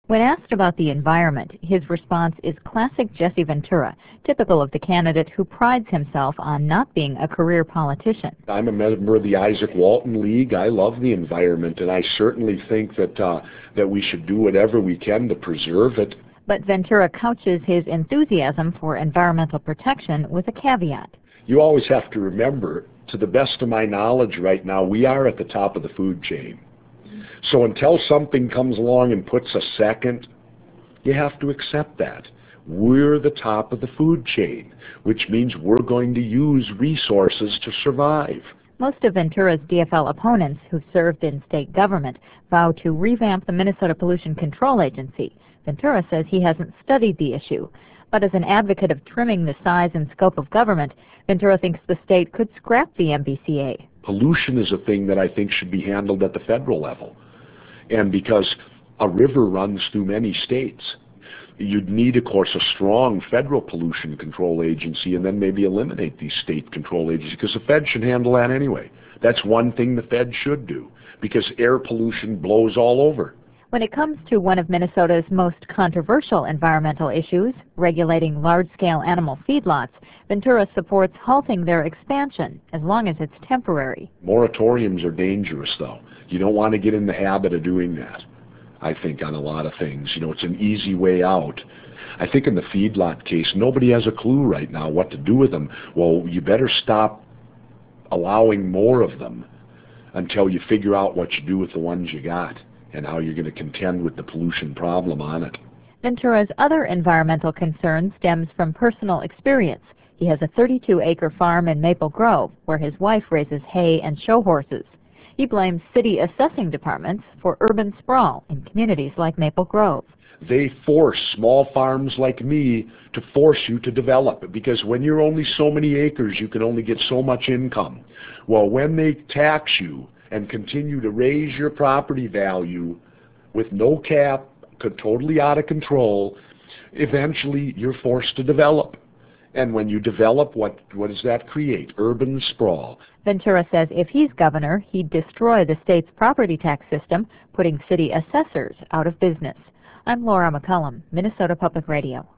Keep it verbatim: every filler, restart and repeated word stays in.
When asked about the environment, his response is classic Jesse Ventura, typical of the candidate who prides himself on not being a career politician. I'm a member of the Isaac Walton League. I love the environment, and I certainly think that uh, that we should do whatever we can to preserve it. But Ventura couches his enthusiasm for environmental protection with a caveat. You always have to remember, to the best of my knowledge right now, we are at the top of the food chain. So until something comes along and puts a second, you have to accept that. We're the top of the food chain, which means we're going to use resources to survive. Most of Ventura's D F L opponents who served in state government vow to revamp the Minnesota Pollution Control Agency. Ventura says he hasn't studied the issue. But as an advocate of trimming the size and scope of government, Ventura thinks the state could scrap the M B C A. Pollution is a thing that I think should be handled at the federal level. And because a river runs through many states, you'd need, of course, a strong federal pollution control agency and then maybe eliminate these state control agencies, because the Fed should handle that anyway. That's one thing the Fed should do, because air pollution blows all over. When it comes to one of Minnesota's most controversial environmental issues, regulating large-scale animal feedlots, Ventura supports halting their expansion as long as it's temporary. Moratoriums are dangerous, though. You don't want to get in the habit of doing that, I think, on a lot of things. You know, it's an easy way out. I think in the feedlot case, nobody has a clue right now what to do with them. Well, you better stop allowing more of them until you figure out what you do with the ones you got and how you're going to contend with the pollution problem on it. Ventura's other environmental concern stems from personal experience. He has a thirty-two acre farm in Maple Grove, where his wife raises hay and show horses. He blames city assessing departments for urban sprawl in communities like Maple Grove. They force small farms like me to force you to develop, because when you're only so many acres, you can only get so much income. Well, when they tax you and continue to raise your property value with no cap, totally out of control, eventually you're forced to develop. And when you develop, what, what does that create? Urban sprawl. Ventura says if he's governor, he'd destroy the state's property tax system, putting city assessors out of business. I'm Laura McCullum, Minnesota Public Radio.